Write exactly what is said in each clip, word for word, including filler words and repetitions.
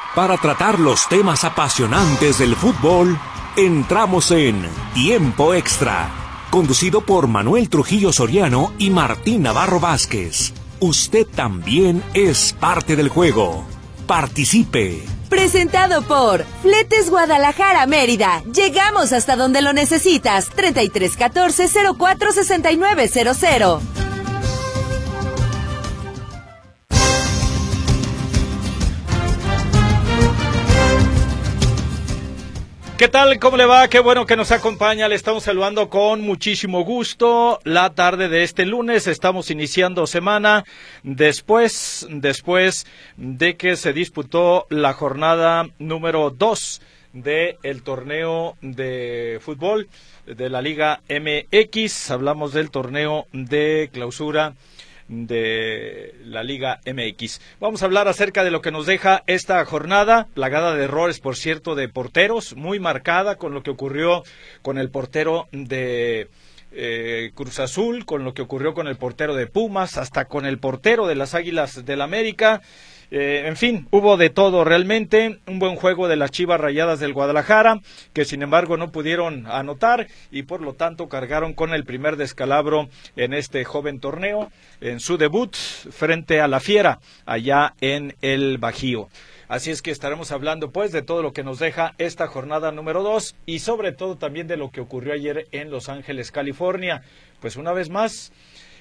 Para tratar los temas apasionantes del fútbol, entramos en Tiempo Extra, conducido por Manuel Trujillo Soriano y Martín Navarro Vázquez. Usted también es parte del juego. Participe. Presentado por Fletes Guadalajara Mérida. Llegamos hasta donde lo necesitas. treinta y tres catorce cero cuatro sesenta y nueve cero cero. ¿Qué tal? ¿Cómo le va? Qué bueno que nos acompaña. Le estamos saludando con muchísimo gusto la tarde de este lunes. Estamos iniciando semana después, después de que se disputó la jornada número dos del torneo de fútbol de la Liga M X. Hablamos del torneo de clausura de la Liga M X. Vamos a hablar acerca de lo que nos deja esta jornada, plagada de errores, por cierto, de porteros, muy marcada con lo que ocurrió con el portero de eh, Cruz Azul, con lo que ocurrió con el portero de Pumas, hasta con el portero de las Águilas del América. Eh, en fin, hubo de todo realmente. Un buen juego de las Chivas Rayadas del Guadalajara, que sin embargo no pudieron anotar y por lo tanto cargaron con el primer descalabro en este joven torneo, en su debut frente a la Fiera, allá en el Bajío. Así es que estaremos hablando pues de todo lo que nos deja esta jornada número dos y sobre todo también de lo que ocurrió ayer en Los Ángeles, California. Pues una vez más,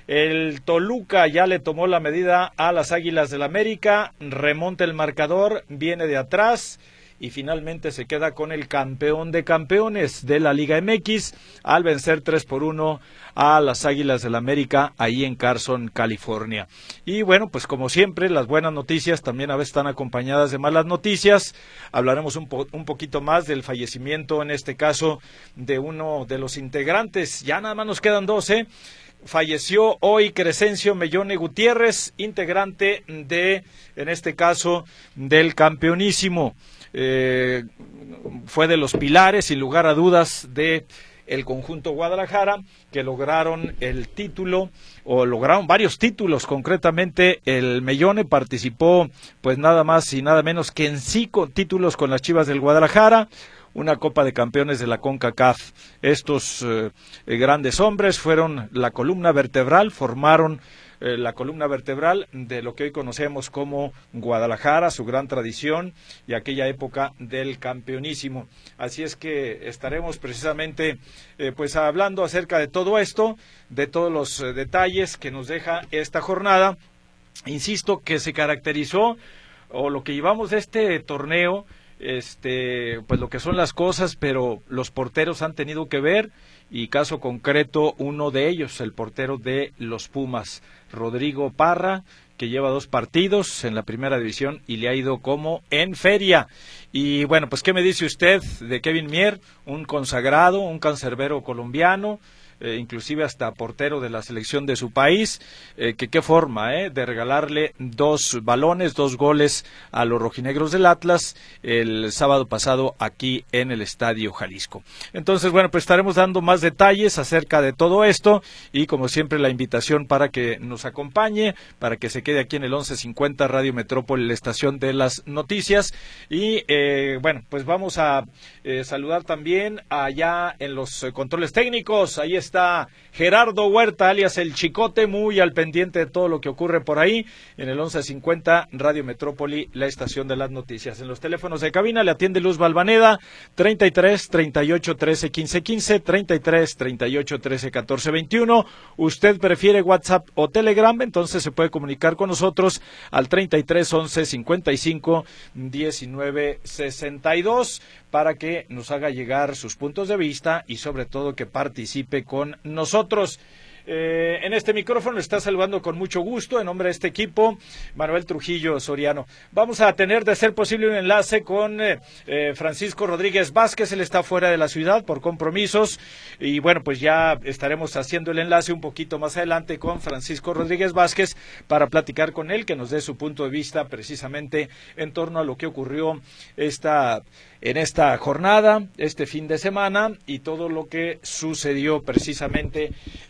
el Toluca ya le tomó la medida a las Águilas del América, remonta el marcador, viene de atrás y finalmente se queda con el campeón de campeones de la Liga M X al vencer tres por uno a las Águilas del América ahí en Carson, California. Y bueno, pues como siempre, las buenas noticias también a veces están acompañadas de malas noticias. Hablaremos un, po- un poquito más del fallecimiento, en este caso, de uno de los integrantes. Ya nada más nos quedan dos, ¿eh? Falleció hoy Crescencio Mellone Gutiérrez, integrante de, en este caso, del campeonísimo. Eh, fue de los pilares, sin lugar a dudas, de el conjunto Guadalajara, que lograron el título, o lograron varios títulos. Concretamente, el Mellone participó, pues nada más y nada menos que en cinco títulos con las Chivas del Guadalajara, una Copa de Campeones de la CONCACAF. Estos eh, grandes hombres fueron la columna vertebral, formaron eh, la columna vertebral de lo que hoy conocemos como Guadalajara, su gran tradición y aquella época del campeonísimo. Así es que estaremos precisamente eh, pues hablando acerca de todo esto, de todos los eh, detalles que nos deja esta jornada. Insisto que se caracterizó, o lo que llevamos de este torneo, este pues lo que son las cosas, pero los porteros han tenido que ver, y caso concreto uno de ellos, el portero de los Pumas, Rodrigo Parra, que lleva dos partidos en la primera división y le ha ido como en feria. Y bueno, pues ¿qué me dice usted de Kevin Mier? Un consagrado, un cancerbero colombiano, Eh, inclusive hasta portero de la selección de su país, eh, que qué forma eh, de regalarle dos balones, dos goles a los rojinegros del Atlas el sábado pasado aquí en el Estadio Jalisco. Entonces, bueno, pues estaremos dando más detalles acerca de todo esto y como siempre la invitación para que nos acompañe, para que se quede aquí en el once cincuenta Radio Metrópoli, la estación de las noticias. Y eh, bueno, pues vamos a eh, saludar también allá en los eh, controles técnicos. Ahí está Está Gerardo Huerta, alias El Chicote, muy al pendiente de todo lo que ocurre por ahí en el once cincuenta Radio Metrópoli, la estación de las noticias. En los teléfonos de cabina le atiende Luz Balvaneda, treinta y tres, treinta y ocho, trece, quince, quince, treinta y tres, treinta y ocho, trece, catorce, veintiuno. Usted prefiere WhatsApp o Telegram, entonces se puede comunicar con nosotros al treinta y tres, once, cincuenta y cinco, diecinueve, sesenta y dos para que nos haga llegar sus puntos de vista y sobre todo que participe con nosotros. Eh, en este micrófono le está saludando con mucho gusto, en nombre de este equipo, Manuel Trujillo Soriano. Vamos a tener, de ser posible, un enlace con eh, eh, Francisco Rodríguez Vázquez. Él está fuera de la ciudad por compromisos y bueno, pues ya estaremos haciendo el enlace un poquito más adelante con Francisco Rodríguez Vázquez para platicar con él, que nos dé su punto de vista precisamente en torno a lo que ocurrió esta en esta jornada, este fin de semana y todo lo que sucedió precisamente eh, con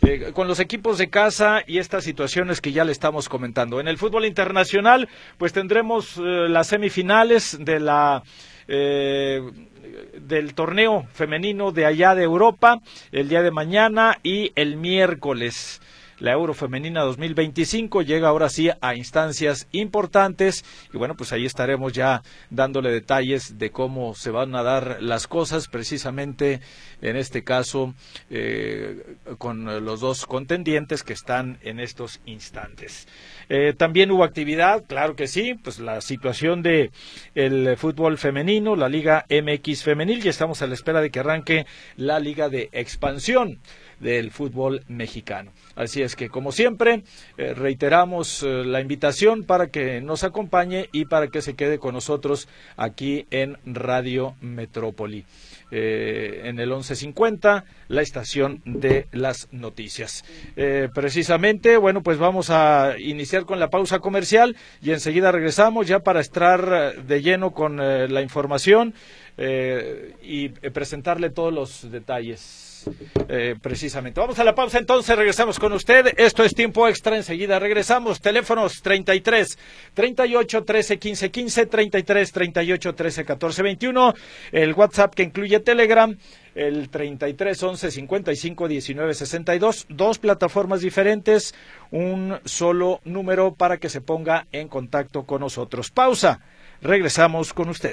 los equipos de casa y estas situaciones que ya le estamos comentando. En el fútbol internacional, pues tendremos eh, las semifinales de la eh, del torneo femenino de allá de Europa el día de mañana y el miércoles. La Euro Femenina dos mil veinticinco llega ahora sí a instancias importantes y bueno, pues ahí estaremos ya dándole detalles de cómo se van a dar las cosas, precisamente en este caso eh, con los dos contendientes que están en estos instantes. Eh, también hubo actividad, claro que sí, pues la situación de el fútbol femenino, la Liga M X Femenil, y estamos a la espera de que arranque la Liga de Expansión del fútbol mexicano. Así es que, como siempre, eh, reiteramos eh, la invitación para que nos acompañe y para que se quede con nosotros aquí en Radio Metrópoli, eh, en el once cincuenta, la estación de las noticias. Eh, precisamente, bueno, pues vamos a iniciar con la pausa comercial y enseguida regresamos ya para estar de lleno con eh, la información eh, y eh, presentarle todos los detalles. Eh, precisamente. Vamos a la pausa entonces, regresamos con usted. Esto es Tiempo Extra, enseguida regresamos. Teléfonos treinta y tres, treinta y ocho, trece, quince, quince, treinta y tres, treinta y ocho, trece, catorce, veintiuno. El WhatsApp que incluye Telegram, el treinta y tres, once, cincuenta y cinco, diecinueve, sesenta y dos. Dos plataformas diferentes, un solo número para que se ponga en contacto con nosotros. Pausa, regresamos con usted.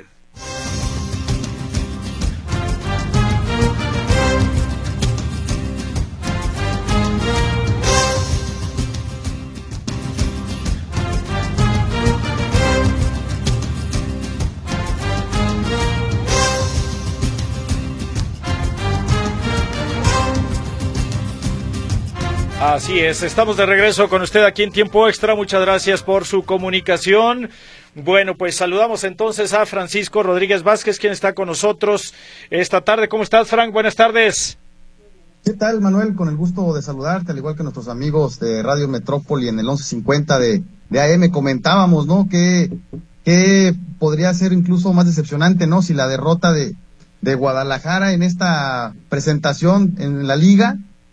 Así es, estamos de regreso con usted aquí en Tiempo Extra. Muchas gracias por su comunicación. Bueno, pues saludamos entonces a Francisco Rodríguez Vázquez, quien está con nosotros esta tarde. ¿Cómo estás, Frank? Buenas tardes. ¿Qué tal, Manuel? Con el gusto de saludarte, al igual que nuestros amigos de Radio Metrópoli en el once cincuenta de, de A M. Comentábamos, ¿no?, que, que podría ser incluso más decepcionante, ¿no?, si la derrota de, de Guadalajara en esta presentación en la Liga,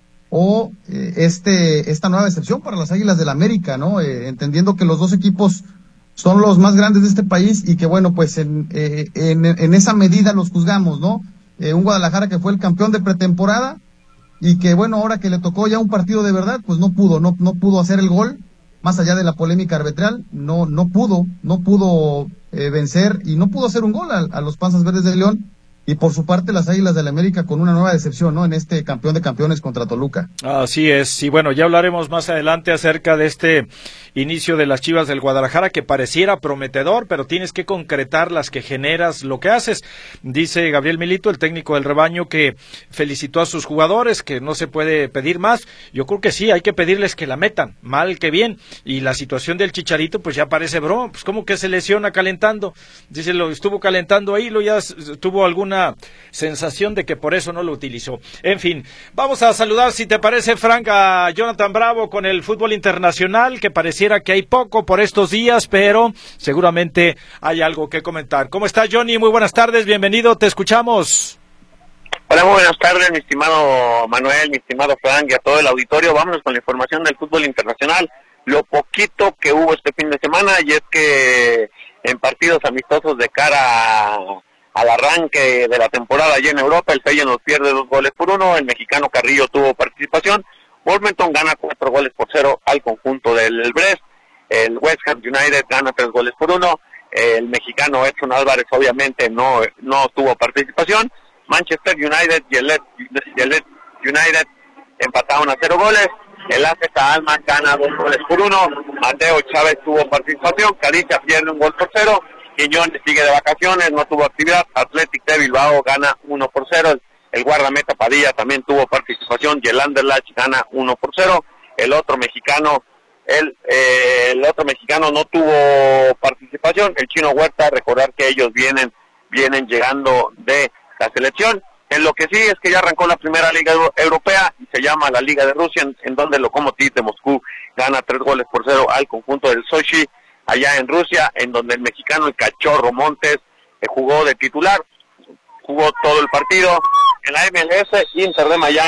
o eh, este esta nueva decepción para las Águilas del América, ¿no? Eh, entendiendo que los dos equipos son los más grandes de este país y que, bueno, pues en, eh, en, en esa medida los juzgamos, ¿no? Eh, un Guadalajara que fue el campeón de pretemporada y que, bueno, ahora que le tocó ya un partido de verdad, pues no pudo, no, no pudo hacer el gol, más allá de la polémica arbitral, no, no pudo, no pudo eh, vencer y no pudo hacer un gol a, a los Panzas Verdes de León. Y por su parte las Águilas del América con una nueva decepción, ¿no?, en este campeón de campeones contra Toluca. Así es, y bueno, ya hablaremos más adelante acerca de este inicio de las Chivas del Guadalajara que pareciera prometedor, pero tienes que concretar las que generas lo que haces. Dice Gabriel Milito, el técnico del rebaño, que felicitó a sus jugadores, que no se puede pedir más. Yo creo que sí, hay que pedirles que la metan, mal que bien. Y la situación del Chicharito, pues ya parece broma, pues como que se lesiona calentando. Dice, lo estuvo calentando ahí, lo ya tuvo alguna sensación de que por eso no lo utilizó. En fin, vamos a saludar, si te parece, Frank, a Jonathan Bravo con el fútbol internacional, que pareciera que hay poco por estos días, pero seguramente hay algo que comentar. ¿Cómo está, Johnny? Muy buenas tardes, bienvenido, te escuchamos. Hola, muy buenas tardes, mi estimado Manuel, mi estimado Frank, y a todo el auditorio. Vámonos con la información del fútbol internacional. Lo poquito que hubo este fin de semana, y es que en partidos amistosos de cara a al arranque de la temporada allá en Europa, el Feyenoord pierde dos goles por uno, el mexicano Carrillo tuvo participación, Wolverhampton gana cuatro goles por cero al conjunto del Brest, el West Ham United gana tres goles por uno, el mexicano Edson Álvarez obviamente no, no tuvo participación, Manchester United y el Leeds United empataron a cero goles, el A Z Alkmaar gana dos goles por uno, Mateo Chávez tuvo participación, Caricia pierde un gol por cero, Quiñones sigue de vacaciones, no tuvo actividad, Athletic de Bilbao gana uno por cero, el guardameta Padilla también tuvo participación y el Anderlecht gana uno por cero, el otro mexicano, el, eh, el otro mexicano no tuvo participación, el Chino Huerta, recordar que ellos vienen, vienen llegando de la selección. En lo que sí es que ya arrancó la primera liga europea y se llama la Liga de Rusia, en, en donde el Lokomotiv de Moscú gana tres goles por cero al conjunto del Sochi, allá en Rusia, en donde el mexicano, el Cachorro Montes, eh, jugó de titular, jugó todo el partido. En la M L S, Inter de Miami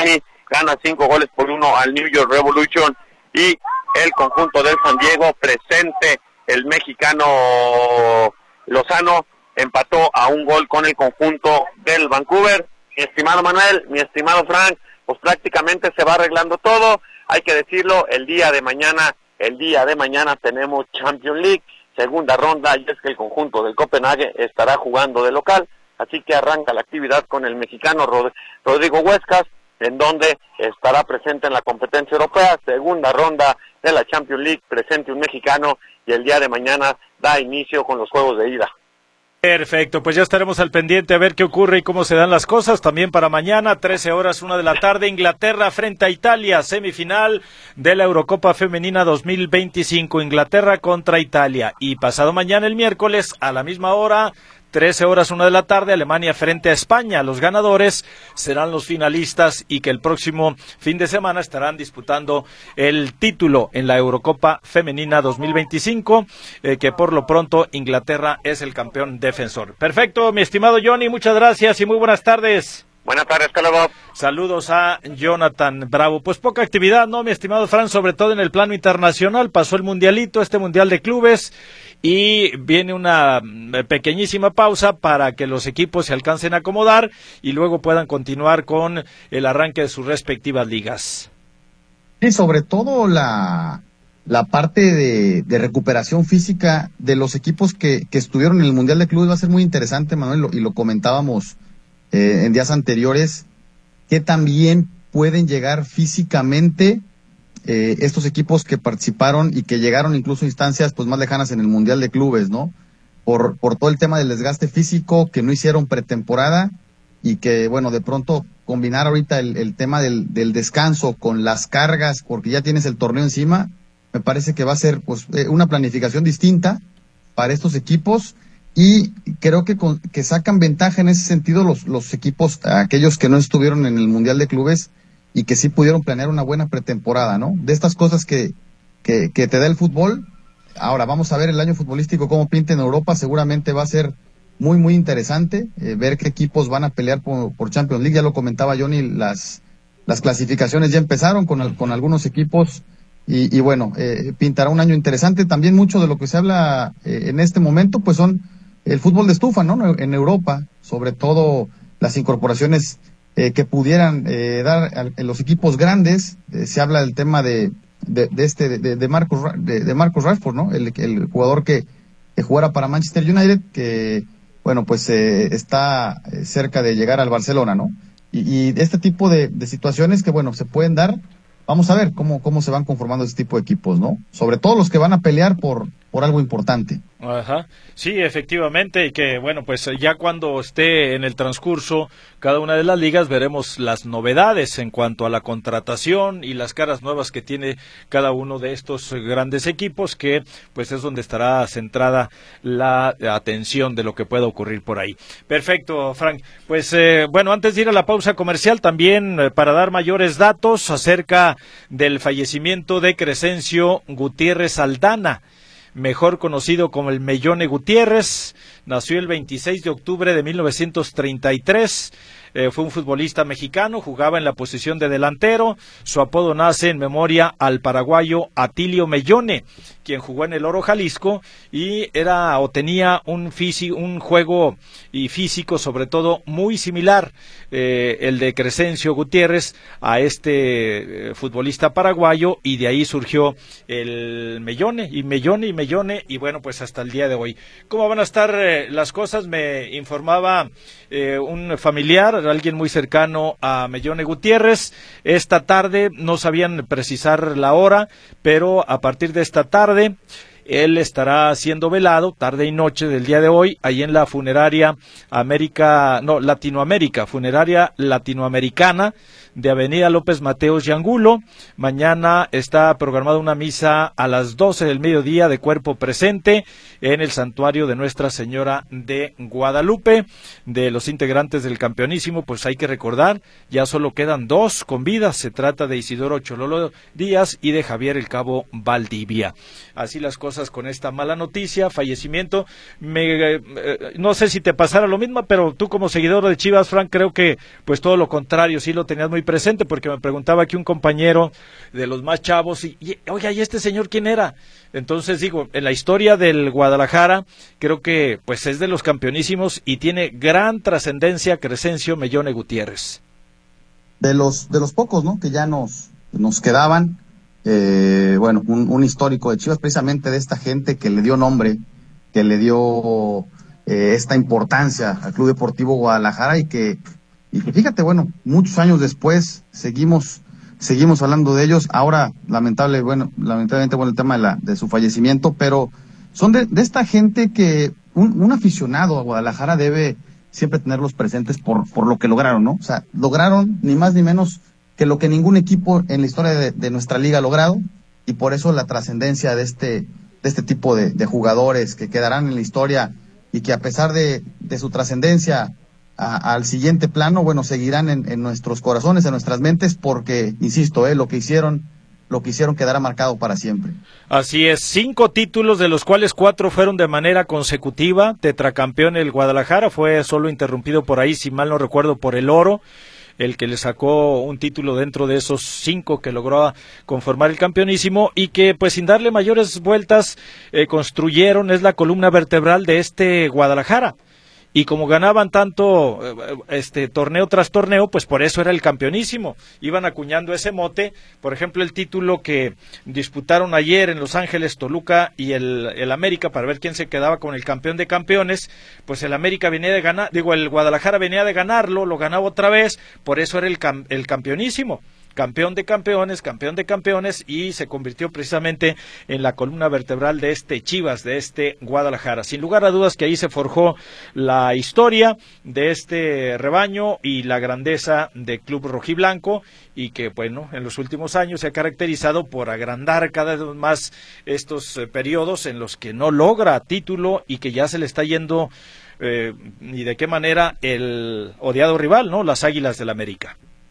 gana cinco goles por uno al New York Revolution, y el conjunto del San Diego, presente el mexicano Lozano, empató a un gol con el conjunto del Vancouver. Mi estimado Manuel, mi estimado Frank, pues prácticamente se va arreglando todo. Hay que decirlo, el día de mañana, el día de mañana tenemos Champions League, segunda ronda, y es que el conjunto del Copenhague estará jugando de local, así que arranca la actividad con el mexicano Rod- Rodrigo Huescas, en donde estará presente en la competencia europea, segunda ronda de la Champions League, presente un mexicano, y el día de mañana da inicio con los juegos de ida. Perfecto, pues ya estaremos al pendiente a ver qué ocurre y cómo se dan las cosas. También para mañana, trece horas, una de la tarde, Inglaterra frente a Italia, semifinal de la Eurocopa Femenina dos mil veinticinco, Inglaterra contra Italia. Y pasado mañana, el miércoles, a la misma hora, trece horas, una de la tarde, Alemania frente a España. Los ganadores serán los finalistas y que el próximo fin de semana estarán disputando el título en la Eurocopa Femenina dos mil veinticinco, eh, que por lo pronto Inglaterra es el campeón defensor. Perfecto, mi estimado Johnny, muchas gracias y muy buenas tardes. Buenas tardes, Calabo. Saludos a Jonathan Bravo. Pues poca actividad, ¿no, mi estimado Fran? Sobre todo en el plano internacional. Pasó el mundialito, este mundial de clubes, y viene una pequeñísima pausa para que los equipos se alcancen a acomodar y luego puedan continuar con el arranque de sus respectivas ligas. Y sobre todo la, la parte de, de recuperación física de los equipos que, que estuvieron en el mundial de clubes va a ser muy interesante, Manuel, lo, y lo comentábamos Eh, en días anteriores, que también pueden llegar físicamente eh, estos equipos que participaron y que llegaron incluso a instancias pues más lejanas en el Mundial de Clubes, ¿no? Por, por todo el tema del desgaste físico, que no hicieron pretemporada y que, bueno, de pronto combinar ahorita el, el tema del, del descanso con las cargas, porque ya tienes el torneo encima, me parece que va a ser pues eh, una planificación distinta para estos equipos. Y creo que, con, que sacan ventaja en ese sentido los, los equipos, aquellos que no estuvieron en el Mundial de Clubes y que sí pudieron planear una buena pretemporada, ¿no? De estas cosas que, que, que te da el fútbol. Ahora, vamos a ver el año futbolístico cómo pinta en Europa. Seguramente va a ser muy, muy interesante eh, ver qué equipos van a pelear por, por Champions League. Ya lo comentaba Johnny, las, las clasificaciones ya empezaron con, con algunos equipos. Y, y bueno, eh, pintará un año interesante. También mucho de lo que se habla eh, en este momento, pues son el fútbol de estufa, ¿no? En Europa, sobre todo las incorporaciones eh, que pudieran eh, dar en los equipos grandes. Eh, se habla del tema de, de, de este, de, de Marcus, de, de Marcus Rashford, ¿no? El, el jugador que, que jugara para Manchester United, que, bueno, pues eh, está cerca de llegar al Barcelona, ¿no? Y, y este tipo de, de situaciones que, bueno, se pueden dar. Vamos a ver cómo, cómo se van conformando este tipo de equipos, ¿no? Sobre todo los que van a pelear por, por algo importante. Ajá, sí, efectivamente, y que bueno, pues ya cuando esté en el transcurso cada una de las ligas veremos las novedades en cuanto a la contratación y las caras nuevas que tiene cada uno de estos grandes equipos, que pues es donde estará centrada la atención de lo que pueda ocurrir por ahí. Perfecto, Frank. Pues eh, bueno, antes de ir a la pausa comercial, también eh, para dar mayores datos acerca del fallecimiento de Crescencio Gutiérrez Aldana, mejor conocido como el Mellone Gutiérrez. Nació el veintiséis de octubre de mil novecientos treinta y tres, eh, fue un futbolista mexicano, jugaba en la posición de delantero. Su apodo nace en memoria al paraguayo Atilio Mellone, quien jugó en el Oro Jalisco y era o tenía un físico, un juego y físico sobre todo muy similar, eh, el de Crescencio Gutiérrez, a este eh, futbolista paraguayo, y de ahí surgió el Mellone y Mellone y Mellone y bueno, pues hasta el día de hoy. ¿Cómo van a estar eh, las cosas? Me informaba eh, un familiar, alguien muy cercano a Mellone Gutiérrez. Esta tarde no sabían precisar la hora, pero a partir de esta tarde él estará siendo velado tarde y noche del día de hoy ahí en la funeraria América, no, Latinoamérica, funeraria latinoamericana de Avenida López Mateos y Angulo. Mañana está programada una misa a las doce del mediodía de cuerpo presente en el santuario de Nuestra Señora de Guadalupe. De los integrantes del campeonísimo, pues hay que recordar, ya solo quedan dos con vida. Se trata de Isidoro Chololo Díaz y de Javier El Cabo Valdivia. Así las cosas cosas con esta mala noticia, fallecimiento. Me, eh, no sé si te pasara lo mismo, pero tú como seguidor de Chivas, Frank, creo que pues todo lo contrario, sí lo tenías muy presente, porque me preguntaba aquí un compañero de los más chavos, y, y oiga, ¿y este señor quién era? Entonces digo, en la historia del Guadalajara, creo que pues es de los campeonísimos y tiene gran trascendencia Crescencio Mellone Gutiérrez. De los, de los pocos, ¿no? Que ya nos, nos quedaban, eh, bueno, un, un histórico de Chivas, precisamente de esta gente que le dio nombre, que le dio eh, esta importancia al Club Deportivo Guadalajara, y que, y que fíjate, bueno, muchos años después seguimos seguimos hablando de ellos. Ahora, lamentable, bueno, lamentablemente, bueno, el tema de, la, de su fallecimiento, pero son de, de esta gente que un, un aficionado a Guadalajara debe siempre tenerlos presentes por, por lo que lograron, ¿no? O sea, lograron ni más ni menos que lo que ningún equipo en la historia de, de nuestra liga ha logrado, y por eso la trascendencia de este, de este tipo de, de jugadores que quedarán en la historia, y que a pesar de, de su trascendencia A, al siguiente plano, bueno, seguirán en, en nuestros corazones, en nuestras mentes, porque, insisto, eh, lo que hicieron, lo que hicieron quedará marcado para siempre. Así es, cinco títulos, de los cuales cuatro fueron de manera consecutiva. Tetracampeón el Guadalajara, fue solo interrumpido por ahí, si mal no recuerdo, por el Oro, el que le sacó un título dentro de esos cinco que logró conformar el campeonísimo, y que pues sin darle mayores vueltas eh, construyeron, es la columna vertebral de este Guadalajara. Y como ganaban tanto este torneo tras torneo, pues por eso era el campeonísimo. Iban acuñando ese mote. Por ejemplo, el título que disputaron ayer en Los Ángeles, Toluca y el, el América, para ver quién se quedaba con el campeón de campeones, pues el América venía de ganar, digo, el Guadalajara venía de ganarlo, lo ganaba otra vez, por eso era el, cam, el campeonísimo. Campeón de campeones, campeón de campeones, y se convirtió precisamente en la columna vertebral de este Chivas, de este Guadalajara. Sin lugar a dudas que ahí se forjó la historia de este rebaño y la grandeza del Club Rojiblanco, y que, bueno, en los últimos años se ha caracterizado por agrandar cada vez más estos eh, periodos en los que no logra título y que ya se le está yendo, eh, y de qué manera, el odiado rival, ¿no? Las Águilas del América.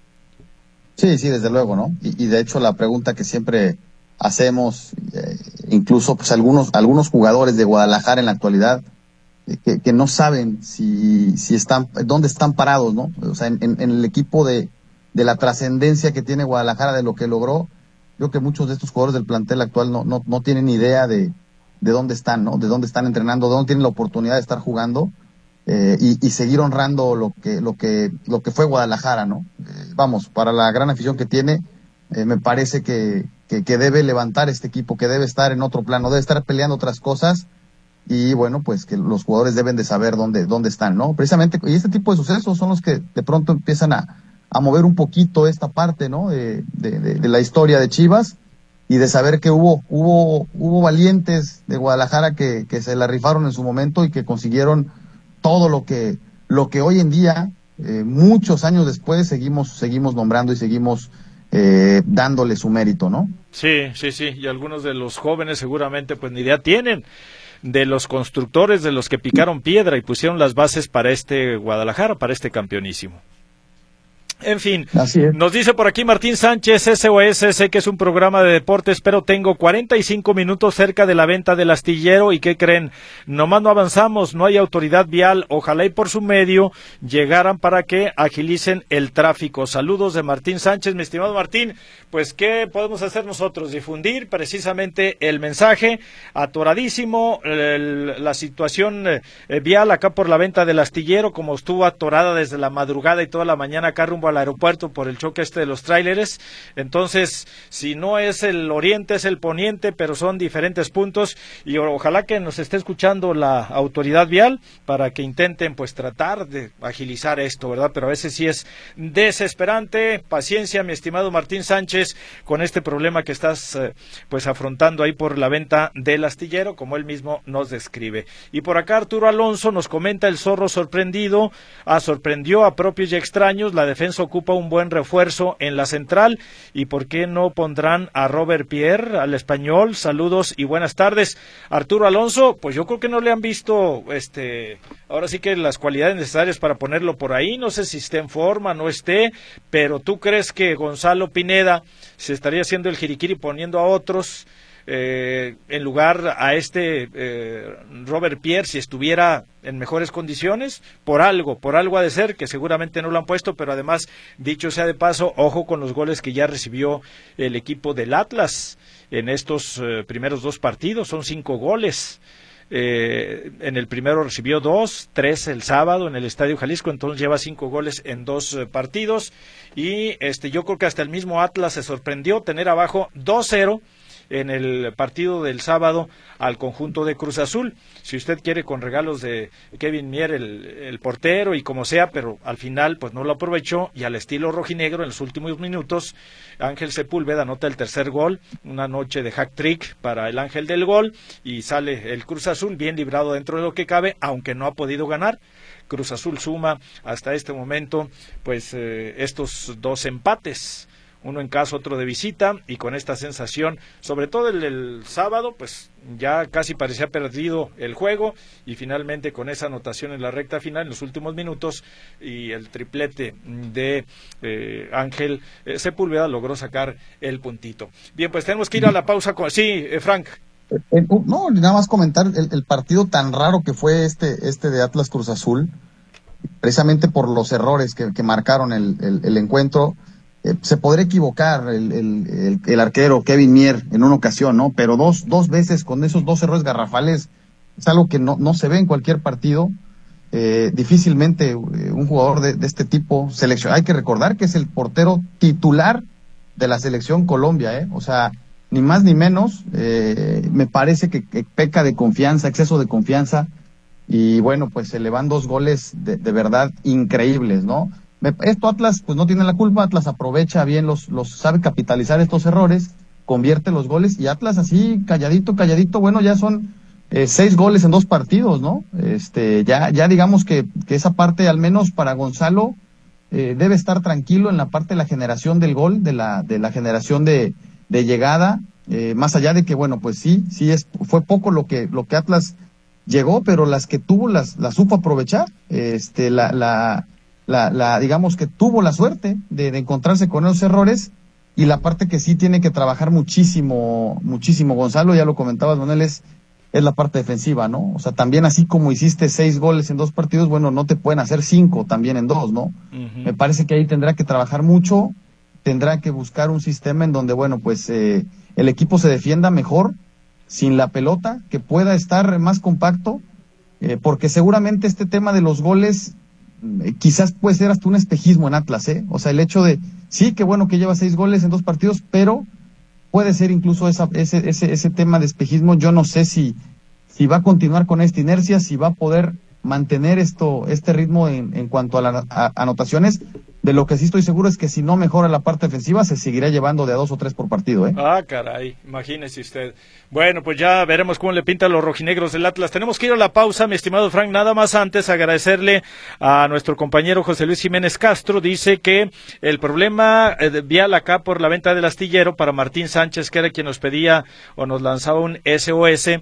Sí, sí, desde luego, ¿no? Y, y de hecho la pregunta que siempre hacemos, eh, incluso pues algunos algunos jugadores de Guadalajara en la actualidad, eh, que, que no saben si si están, dónde están parados, ¿no? O sea, en, en, en el equipo de, de la trascendencia que tiene Guadalajara, de lo que logró. Creo que muchos de estos jugadores del plantel actual no no, no tienen idea de, de dónde están, ¿no? De dónde están entrenando, de dónde tienen la oportunidad de estar jugando. Eh, y, y seguir honrando lo que lo que lo que fue Guadalajara, ¿no? Eh, vamos, para la gran afición que tiene, eh, me parece que, que que debe levantar este equipo, que debe estar en otro plano, debe estar peleando otras cosas, y bueno, pues que los jugadores deben de saber dónde dónde están, ¿no? Precisamente, y este tipo de sucesos son los que de pronto empiezan a, a mover un poquito esta parte, ¿no? De, de, de, de la historia de Chivas, y de saber que hubo hubo hubo valientes de Guadalajara que que se la rifaron en su momento y que consiguieron todo lo que lo que hoy en día, eh, muchos años después, seguimos seguimos nombrando y seguimos eh, dándole su mérito, ¿no? Sí, sí, sí, y algunos de los jóvenes seguramente pues ni idea tienen de los constructores, de los que picaron piedra y pusieron las bases para este Guadalajara, para este campeonísimo. En fin, nos dice por aquí Martín Sánchez, S O S, sé que es un programa de deportes, pero tengo cuarenta y cinco minutos cerca de la venta del astillero, y ¿qué creen? Nomás no avanzamos, no hay autoridad vial, ojalá y por su medio llegaran para que agilicen el tráfico. Saludos de Martín Sánchez. Mi estimado Martín, pues ¿qué podemos hacer nosotros? Difundir precisamente el mensaje, atoradísimo el, la situación eh, vial acá por la venta del astillero, como estuvo atorada desde la madrugada y toda la mañana acá rumbo al aeropuerto por el choque este de los tráileres. Entonces, si no es el oriente, es el poniente, pero son diferentes puntos, y ojalá que nos esté escuchando la autoridad vial para que intenten pues tratar de agilizar esto, ¿verdad? Pero a veces sí es desesperante. Paciencia, mi estimado Martín Sánchez, con este problema que estás eh, pues afrontando ahí por la venta del astillero, como él mismo nos describe. Y por acá Arturo Alonso nos comenta: el Zorro sorprendido, ah, sorprendió a propios y extraños, la defensa ocupa un buen refuerzo en la central, y por qué no pondrán a Robert Pierre, al español. Saludos y buenas tardes. Arturo Alonso, pues yo creo que no le han visto este ahora sí que las cualidades necesarias para ponerlo por ahí. No sé si esté en forma, no esté, pero ¿tú crees que Gonzalo Pineda se estaría haciendo el jiriquiri poniendo a otros eh, en lugar a este eh, Robert Pierre, si estuviera en mejores condiciones, por algo, por algo ha de ser, que seguramente no lo han puesto, pero además, dicho sea de paso, ojo con los goles que ya recibió el equipo del Atlas en estos eh, primeros dos partidos, son cinco goles. Eh, en el primero recibió dos, tres el sábado en el Estadio Jalisco, entonces lleva cinco goles en dos eh, partidos, y este yo creo que hasta el mismo Atlas se sorprendió tener abajo dos cero en el partido del sábado al conjunto de Cruz Azul. Si usted quiere, con regalos de Kevin Mier, el, el portero, y como sea, pero al final pues no lo aprovechó, y al estilo rojinegro en los últimos minutos Ángel Sepúlveda anota el tercer gol, una noche de hack trick para el ángel del gol, y sale el Cruz Azul bien librado dentro de lo que cabe, aunque no ha podido ganar. Cruz Azul suma hasta este momento pues eh, estos dos empates, uno en casa, otro de visita, y con esta sensación, sobre todo el, el sábado, pues ya casi parecía perdido el juego, y finalmente con esa anotación en la recta final, en los últimos minutos, y el triplete de eh, Ángel eh, Sepúlveda logró sacar el puntito. Bien, pues tenemos que ir a la pausa. Con... Sí, eh, Frank. No, nada más comentar el, el partido tan raro que fue este, este de Atlas Cruz Azul, precisamente por los errores que, que marcaron el, el, el encuentro. Se podría equivocar el, el, el, el arquero Kevin Mier en una ocasión, ¿no? Pero dos, dos veces con esos dos errores garrafales es algo que no, no se ve en cualquier partido. Eh, difícilmente eh, un jugador de, de este tipo selecciona. Hay que recordar que es el portero titular de la selección Colombia, ¿eh? O sea, ni más ni menos. Eh, me parece que, que peca de confianza, exceso de confianza. Y bueno, pues se le van dos goles de, de verdad increíbles, ¿no? Esto Atlas pues no tiene la culpa. Atlas aprovecha bien los, los sabe capitalizar estos errores, convierte los goles, y Atlas así calladito, calladito, bueno, ya son eh, seis goles en dos partidos, ¿no? Este, ya, ya digamos que, que esa parte, al menos para Gonzalo, eh, debe estar tranquilo en la parte de la generación del gol, de la, de la generación de, de llegada, eh, más allá de que, bueno, pues sí, sí es, fue poco lo que, lo que Atlas llegó, pero las que tuvo las, las supo aprovechar, este, la, la, La, la, digamos que tuvo la suerte de, de encontrarse con esos errores, y la parte que sí tiene que trabajar muchísimo, muchísimo Gonzalo, ya lo comentabas, Manuel, es, es la parte defensiva, ¿no? O sea, también así como hiciste seis goles en dos partidos, bueno, no te pueden hacer cinco también en dos, ¿no? Uh-huh. Me parece que ahí tendrá que trabajar mucho, tendrá que buscar un sistema en donde, bueno, pues eh, el equipo se defienda mejor, sin la pelota, que pueda estar más compacto, eh, porque seguramente este tema de los goles quizás puede ser hasta un espejismo en Atlas, ¿eh? O sea, el hecho de, sí, que bueno que lleva seis goles en dos partidos, pero puede ser incluso esa, ese, ese, ese tema de espejismo. Yo no sé si, si va a continuar con esta inercia, si va a poder mantener esto, este ritmo en, en cuanto a las anotaciones. De lo que sí estoy seguro es que si no mejora la parte defensiva, se seguirá llevando de a dos o tres por partido, ¿eh? Ah, caray, imagínese usted. Bueno, pues ya veremos cómo le pintan los rojinegros del Atlas. Tenemos que ir a la pausa, mi estimado Frank. Nada más antes agradecerle a nuestro compañero José Luis Jiménez Castro. Dice que el problema eh, vial acá por la venta del astillero para Martín Sánchez, que era quien nos pedía o nos lanzaba un S O S,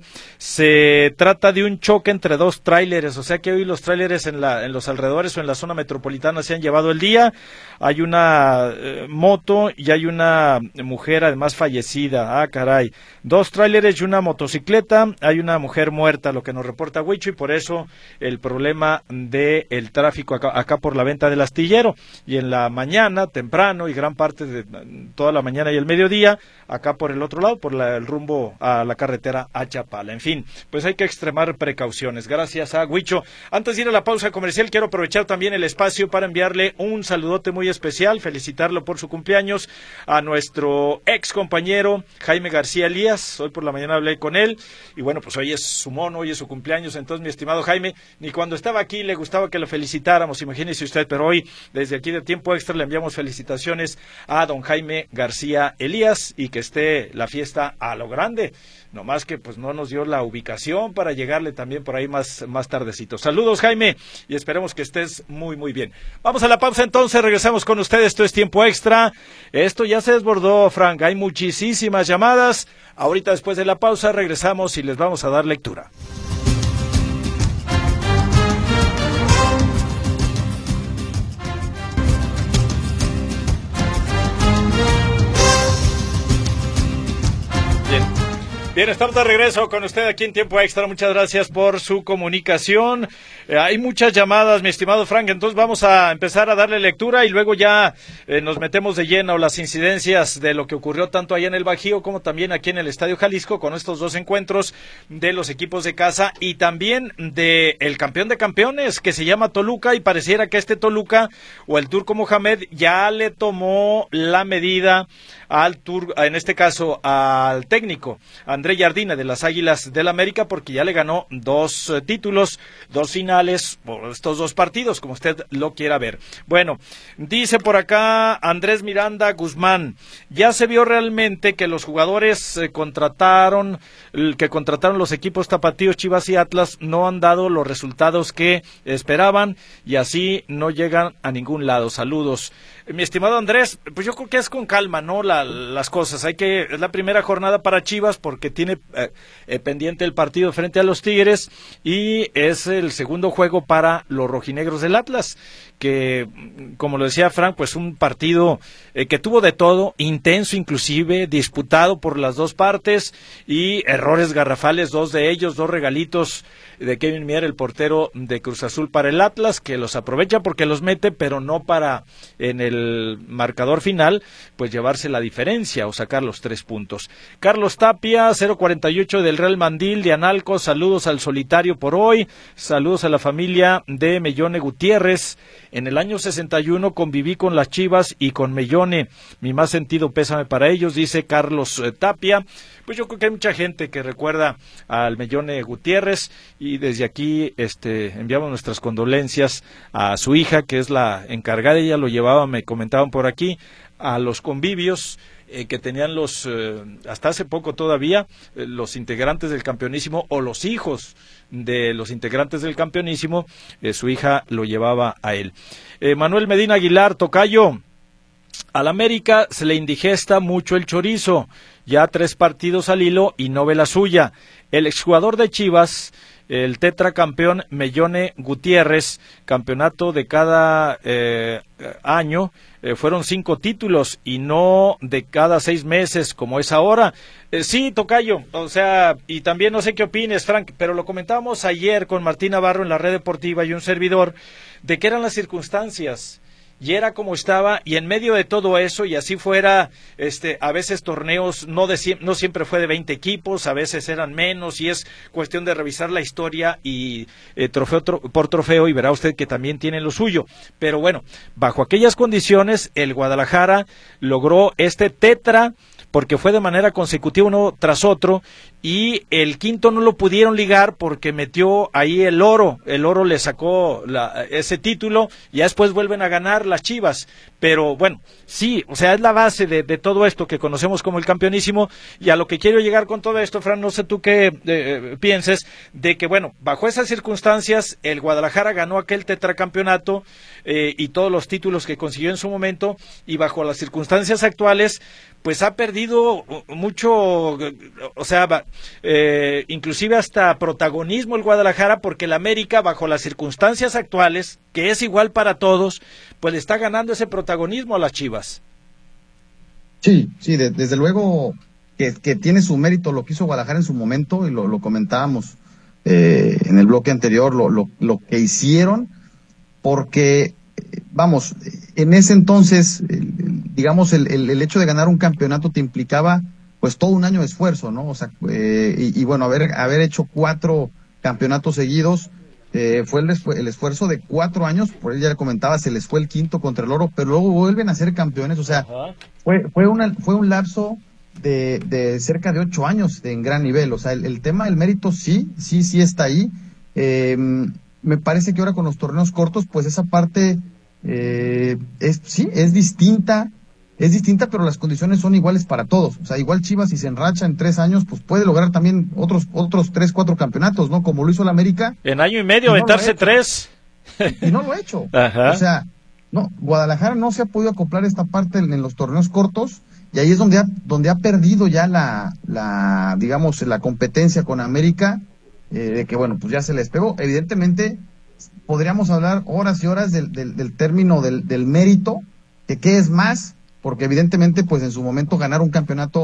se trata de un choque entre dos tráileres. O sea que hoy los tráileres en, la, en los alrededores o en la zona metropolitana se han llevado el día. Hay una eh, moto y hay una mujer además fallecida. Ah, caray. Dos tráileres y una motocicleta. Hay una mujer muerta, lo que nos reporta Huicho, y por eso el problema de el tráfico acá, acá por la venta del astillero. Y en la mañana, temprano, y gran parte de toda la mañana y el mediodía, acá por el otro lado, por la, el rumbo a la carretera a Chapala. En fin, pues hay que extremar precauciones. Gracias a Huicho. Antes de ir a la pausa comercial, quiero aprovechar también el espacio para enviarle un saludote muy especial, felicitarlo por su cumpleaños a nuestro ex compañero Jaime García Elías. Hoy por la mañana hablé con él y bueno, pues hoy es su mono, hoy es su cumpleaños. Entonces, mi estimado Jaime, ni cuando estaba aquí le gustaba que lo felicitáramos, imagínese usted, pero hoy desde aquí de Tiempo Extra le enviamos felicitaciones a don Jaime García Elías, y que esté la fiesta a lo grande. No más que pues no nos dio la ubicación para llegarle también por ahí más, más tardecito. Saludos, Jaime, y esperemos que estés muy muy bien. Vamos a la pausa entonces, regresamos con ustedes. Esto es Tiempo Extra. Esto ya se desbordó, Frank, hay muchísimas llamadas. Ahorita después de la pausa regresamos y les vamos a dar lectura. Bien. Bien, estamos de regreso con usted aquí en Tiempo Extra. Muchas gracias por su comunicación. Eh, hay muchas llamadas, mi estimado Frank, entonces vamos a empezar a darle lectura y luego ya eh, nos metemos de lleno las incidencias de lo que ocurrió tanto allá en el Bajío como también aquí en el Estadio Jalisco con estos dos encuentros de los equipos de casa y también de el campeón de campeones que se llama Toluca, y pareciera que este Toluca o el Turco Mohamed ya le tomó la medida al Tur, en este caso al técnico André Jardine de las Águilas del América, porque ya le ganó dos eh, títulos, dos finales por estos dos partidos, como usted lo quiera ver. Bueno, dice por acá Andrés Miranda Guzmán, ya se vio realmente que los jugadores eh, contrataron, que contrataron los equipos tapatíos, Chivas y Atlas, no han dado los resultados que esperaban y así no llegan a ningún lado. Saludos. Mi estimado Andrés, pues yo creo que es con calma, ¿no? La, las cosas. Hay que, es la primera jornada para Chivas porque tiene eh, eh, pendiente el partido frente a los Tigres y es el segundo juego para los rojinegros del Atlas, que, como lo decía Frank, pues un partido eh, que tuvo de todo, intenso inclusive, disputado por las dos partes y errores garrafales, dos de ellos, dos regalitos de Kevin Mier, el portero de Cruz Azul para el Atlas, que los aprovecha porque los mete, pero no para en el marcador final, pues llevarse la diferencia o sacar los tres puntos. Carlos Tapia, cero cuarenta y ocho del Real Mandil de Analco, saludos al solitario por hoy, saludos a la familia de Mellone Gutiérrez. En el año sesenta y uno conviví con las Chivas y con Mellone, mi más sentido pésame para ellos, dice Carlos eh, Tapia. Pues yo creo que hay mucha gente que recuerda al Mellone Gutiérrez y desde aquí este enviamos nuestras condolencias a su hija, que es la encargada, ella lo llevaba, me comentaban por aquí, a los convivios eh, que tenían los, eh, hasta hace poco todavía, eh, los integrantes del campeonísimo o los hijos de los integrantes del campeonísimo, eh, su hija lo llevaba a él. Eh, Manuel Medina Aguilar, tocayo, al América se le indigesta mucho el chorizo, ya tres partidos al hilo y no ve la suya. El exjugador de Chivas, el tetracampeón Mellone Gutiérrez, campeonato de cada eh, año, eh, fueron cinco títulos y no de cada seis meses como es ahora. Eh, sí, tocayo, o sea, y también no sé qué opines, Frank, pero lo comentábamos ayer con Martín Navarro en la Red Deportiva y un servidor, de qué eran las circunstancias. Y era como estaba, y en medio de todo eso, y así fuera, este, a veces torneos, no, de, no siempre fue de veinte equipos, a veces eran menos, y es cuestión de revisar la historia y eh, trofeo tro, por trofeo, y verá usted que también tiene lo suyo. Pero bueno, bajo aquellas condiciones, el Guadalajara logró este tetra, porque fue de manera consecutiva uno tras otro, y el quinto no lo pudieron ligar porque metió ahí el oro, el oro le sacó la, ese título, y ya después vuelven a ganar las Chivas, pero bueno, sí, o sea, es la base de, de todo esto que conocemos como el campeonísimo, y a lo que quiero llegar con todo esto, Fran, no sé tú qué eh, pienses, de que bueno, bajo esas circunstancias, el Guadalajara ganó aquel tetracampeonato eh, y todos los títulos que consiguió en su momento, y bajo las circunstancias actuales, pues ha perdido mucho, o sea, eh, inclusive hasta protagonismo el Guadalajara, porque el América, bajo las circunstancias actuales, que es igual para todos, pues le está ganando ese protagonismo a las Chivas. Sí, sí, de, desde luego que, que tiene su mérito lo que hizo Guadalajara en su momento, y lo, lo comentábamos eh, en el bloque anterior, lo, lo, lo que hicieron, porque, vamos, en ese entonces, digamos, el, el, el hecho de ganar un campeonato te implicaba pues todo un año de esfuerzo, ¿no? O sea, eh, y, y bueno, haber, haber hecho cuatro campeonatos seguidos, eh, fue el, el esfuerzo de cuatro años, por él ya le comentaba, se les fue el quinto contra el Oro, pero luego vuelven a ser campeones, o sea, uh-huh. fue, fue, una, fue un lapso de, de cerca de ocho años de, en gran nivel, o sea, el, el tema del mérito sí, sí, sí está ahí. Eh, me parece que ahora con los torneos cortos, pues esa parte eh, es, sí, es distinta, es distinta, pero las condiciones son iguales para todos. O sea, igual Chivas, si se enracha en tres años, pues puede lograr también otros otros tres, cuatro campeonatos, ¿no? Como lo hizo el América. En año y medio, aventarse no tres. Y no lo ha hecho. Ajá. O sea, no, Guadalajara no se ha podido acoplar esta parte en, en los torneos cortos, y ahí es donde ha, donde ha perdido ya la, la, digamos, la competencia con América, eh, de que, bueno, pues ya se les pegó. Evidentemente, podríamos hablar horas y horas del, del, del término del, del mérito, que qué es más, porque evidentemente pues en su momento ganar un campeonato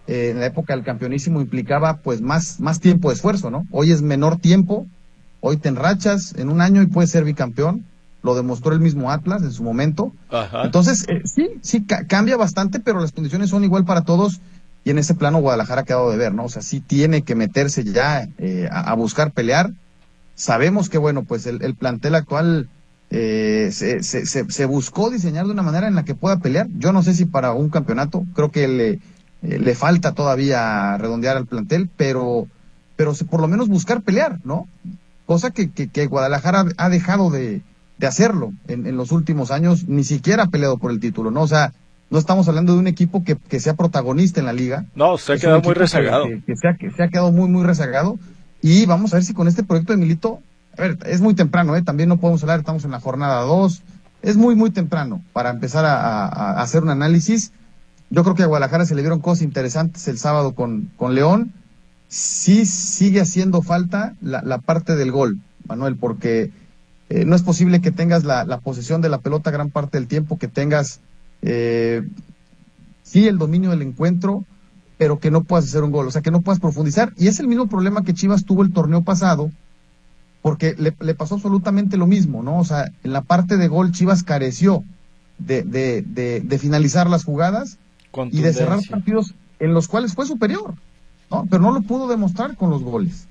eh, en la época del campeonísimo implicaba pues más, más tiempo de esfuerzo, ¿no? Hoy es menor tiempo, hoy te enrachas en un año y puedes ser bicampeón, lo demostró el mismo Atlas en su momento. Ajá. Entonces, eh, sí, sí ca- cambia bastante, pero las condiciones son igual para todos, y en ese plano Guadalajara ha quedado de ver, ¿no? O sea, sí tiene que meterse ya eh, a, a buscar pelear. Sabemos que, bueno, pues el, el plantel actual eh, se, se, se, se buscó diseñar de una manera en la que pueda pelear. Yo no sé si para un campeonato, creo que le, eh, le falta todavía redondear al plantel, pero, pero se, por lo menos buscar pelear, ¿no? Cosa que, que, que Guadalajara ha dejado de, de hacerlo en, en los últimos años, ni siquiera ha peleado por el título, ¿no? O sea, no estamos hablando de un equipo que, que sea protagonista en la liga. No, se ha es quedado muy rezagado. Que, que, que, se ha, que se ha quedado muy, muy rezagado. Y vamos a ver si con este proyecto de Milito, a ver, es muy temprano, ¿eh? También no podemos hablar, estamos en la jornada dos, es muy, muy temprano para empezar a, a, a hacer un análisis. Yo creo que a Guadalajara se le dieron cosas interesantes el sábado con, con León. Sí sigue haciendo falta la, la parte del gol, Manuel, porque eh, no es posible que tengas la, la posesión de la pelota gran parte del tiempo, que tengas eh, sí el dominio del encuentro, pero que no puedas hacer un gol, o sea, que no puedas profundizar. Y es el mismo problema que Chivas tuvo el torneo pasado, porque le, le pasó absolutamente lo mismo, ¿no? O sea, en la parte de gol Chivas careció de, de, de, de finalizar las jugadas y de cerrar partidos en los cuales fue superior, ¿no? Pero no lo pudo demostrar con los goles.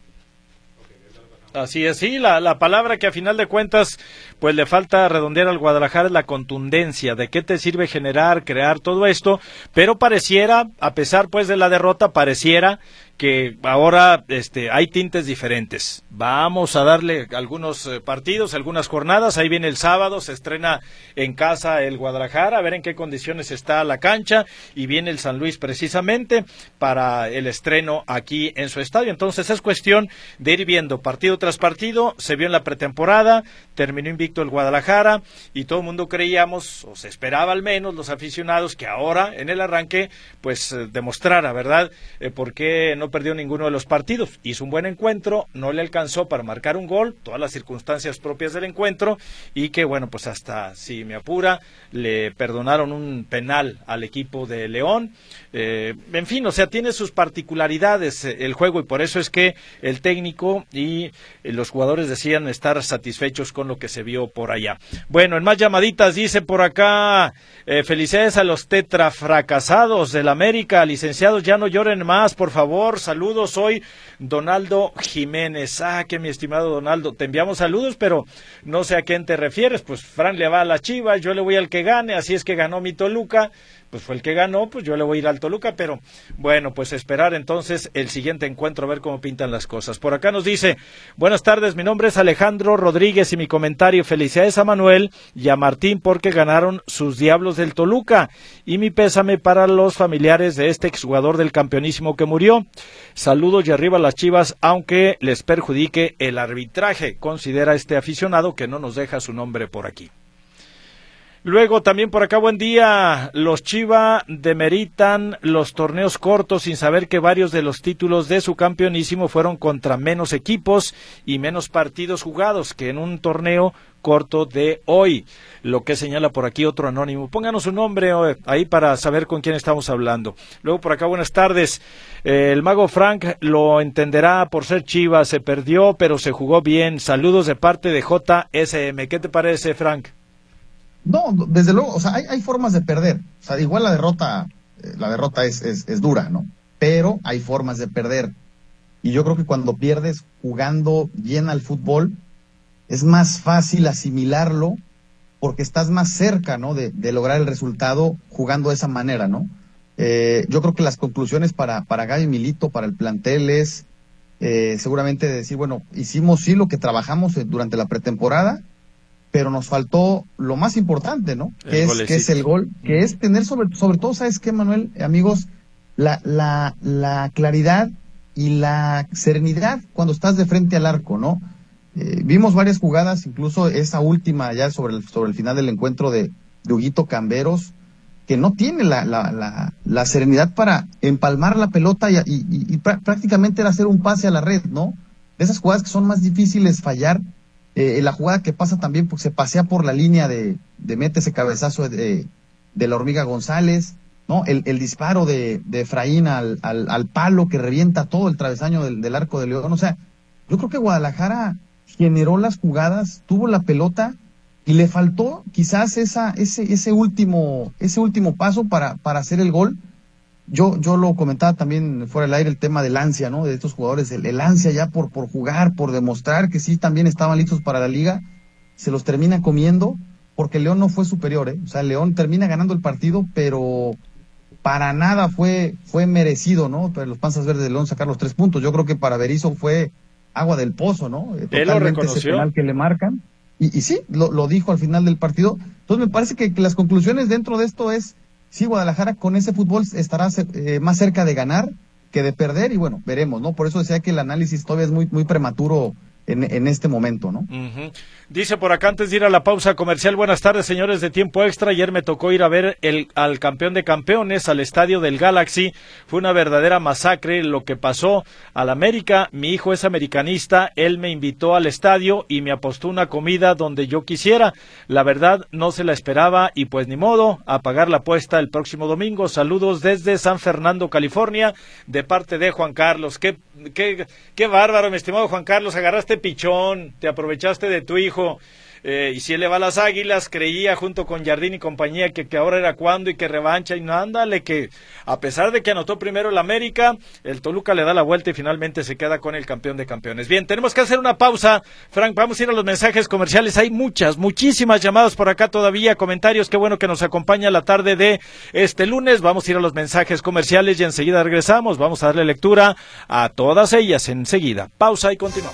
Así es, sí, la, la palabra que a final de cuentas pues le falta redondear al Guadalajara es la contundencia. ¿De qué te sirve generar, crear todo esto? Pero pareciera, a pesar pues de la derrota, pareciera que ahora este, hay tintes diferentes. Vamos a darle algunos eh, partidos, algunas jornadas. Ahí viene el sábado, se estrena en casa el Guadalajara, a ver en qué condiciones está la cancha, y viene el San Luis precisamente para el estreno aquí en su estadio. Entonces es cuestión de ir viendo partido tras partido. Se vio en la pretemporada, terminó invicto el Guadalajara y todo el mundo creíamos, o se esperaba al menos los aficionados, que ahora en el arranque pues eh, demostrara, ¿verdad? Eh, por qué no perdió ninguno de los partidos. Hizo un buen encuentro, no le alcanzó para marcar un gol, todas las circunstancias propias del encuentro, y que bueno, pues hasta, si me apura, le perdonaron un penal al equipo de León. Eh, en fin, o sea, tiene sus particularidades eh, el juego, y por eso es que el técnico y eh, los jugadores decían estar satisfechos con lo que se vio por allá. Bueno, en más llamaditas dice por acá, eh, felicidades a los tetrafracasados del América, licenciados, ya no lloren más, por favor. Saludos, soy Donaldo Jiménez. Ah, que mi estimado Donaldo, te enviamos saludos, pero no sé a quién te refieres. Pues Fran le va a la Chivas, yo le voy al que gane, así es que ganó mi Toluca, pues fue el que ganó, pues yo le voy a ir al Toluca, pero bueno, pues esperar entonces el siguiente encuentro, a ver cómo pintan las cosas. Por acá nos dice, buenas tardes, mi nombre es Alejandro Rodríguez y mi comentario, felicidades a Manuel y a Martín porque ganaron sus Diablos del Toluca, y mi pésame para los familiares de este exjugador del campeonísimo que murió. Saludos y arriba las Chivas, aunque les perjudique el arbitraje, considera este aficionado que no nos deja su nombre por aquí. Luego también por acá, buen día, los Chivas demeritan los torneos cortos sin saber que varios de los títulos de su campeonísimo fueron contra menos equipos y menos partidos jugados que en un torneo corto de hoy, lo que señala por aquí otro anónimo. Pónganos su nombre eh, ahí para saber con quién estamos hablando. Luego por acá, buenas tardes, eh, el mago Frank lo entenderá por ser Chivas, se perdió pero se jugó bien, saludos de parte de J S M. ¿Qué te parece, Frank? No, desde luego, o sea, hay, hay formas de perder. O sea, igual la derrota, eh, la derrota es, es, es dura, ¿no? Pero hay formas de perder. Y yo creo que cuando pierdes jugando bien al fútbol, es más fácil asimilarlo porque estás más cerca, ¿no? De, de lograr el resultado jugando de esa manera, ¿no? Eh, yo creo que las conclusiones para, para Gaby Milito, para el plantel es eh, seguramente decir, bueno, hicimos sí lo que trabajamos durante la pretemporada, pero nos faltó lo más importante, ¿no? Que es, que es el gol, que es tener sobre, sobre todo, ¿sabes qué, Manuel? Amigos, la, la, la claridad y la serenidad cuando estás de frente al arco, ¿no? Eh, vimos varias jugadas, incluso esa última ya sobre el, sobre el final del encuentro de, de Huguito Camberos, que no tiene la, la, la, la serenidad para empalmar la pelota y, y, y, y prácticamente era hacer un pase a la red, ¿no? De esas jugadas que son más difíciles fallar. Eh, la jugada que pasa también, pues se pasea por la línea de, de mete ese cabezazo de, de la Hormiga González. ¿no? El, el disparo de, de Efraín al, al, al palo que revienta todo el travesaño del, del arco de León. O sea, yo creo que Guadalajara generó las jugadas, tuvo la pelota y le faltó quizás esa, ese, ese último, ese último paso para, para hacer el gol. Yo, yo lo comentaba también fuera del aire, el tema del ansia, ¿no? De estos jugadores, el, el ansia ya por, por jugar, por demostrar que sí también estaban listos para la liga, se los termina comiendo, porque León no fue superior, ¿eh? O sea, León termina ganando el partido, pero para nada fue, fue merecido, ¿no? Pero los Panzas Verdes de León sacar los tres puntos. Yo creo que para Berizzo fue agua del pozo, ¿no? Él lo reconoció. Ese penal que le marcan. Y, y sí, lo, lo dijo al final del partido. Entonces me parece que, que las conclusiones dentro de esto es, sí, Guadalajara con ese fútbol estará eh, más cerca de ganar que de perder, y bueno, veremos, ¿no? Por eso decía que el análisis todavía es muy, muy prematuro en, en este momento, ¿no? Uh-huh. Dice por acá, antes de ir a la pausa comercial, buenas tardes, señores de Tiempo Extra. Ayer me tocó ir a ver el, al campeón de campeones, al estadio del Galaxy. Fue una verdadera masacre lo que pasó al América. Mi hijo es americanista, él me invitó al estadio y me apostó una comida donde yo quisiera. La verdad, no se la esperaba y pues ni modo, a pagar la apuesta el próximo domingo. Saludos desde San Fernando, California, de parte de Juan Carlos. Qué, qué, qué bárbaro, mi estimado Juan Carlos, agarraste pichón, te aprovechaste de tu hijo. Eh, y si él le va a las Águilas, creía junto con Jardín y compañía que, que ahora era cuando y que revancha, y no, ándale, que a pesar de que anotó primero el América, el Toluca le da la vuelta y finalmente se queda con el campeón de campeones. Bien, tenemos que hacer una pausa, Frank, vamos a ir a los mensajes comerciales. Hay muchas, muchísimas llamadas por acá todavía, comentarios, qué bueno que nos acompaña la tarde de este lunes. Vamos a ir a los mensajes comerciales y enseguida regresamos, vamos a darle lectura a todas ellas enseguida. Pausa y continuamos.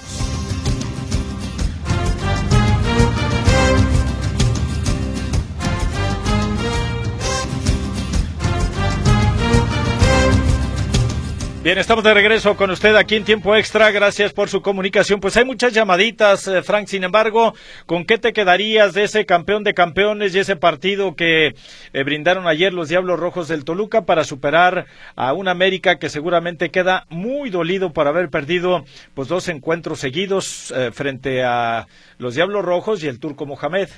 Bien, estamos de regreso con usted aquí en Tiempo Extra, gracias por su comunicación. Pues hay muchas llamaditas, eh, Frank, sin embargo, ¿con qué te quedarías de ese campeón de campeones y ese partido que eh, brindaron ayer los Diablos Rojos del Toluca para superar a un América que seguramente queda muy dolido por haber perdido pues dos encuentros seguidos eh, frente a los Diablos Rojos y el Turco Mohamed?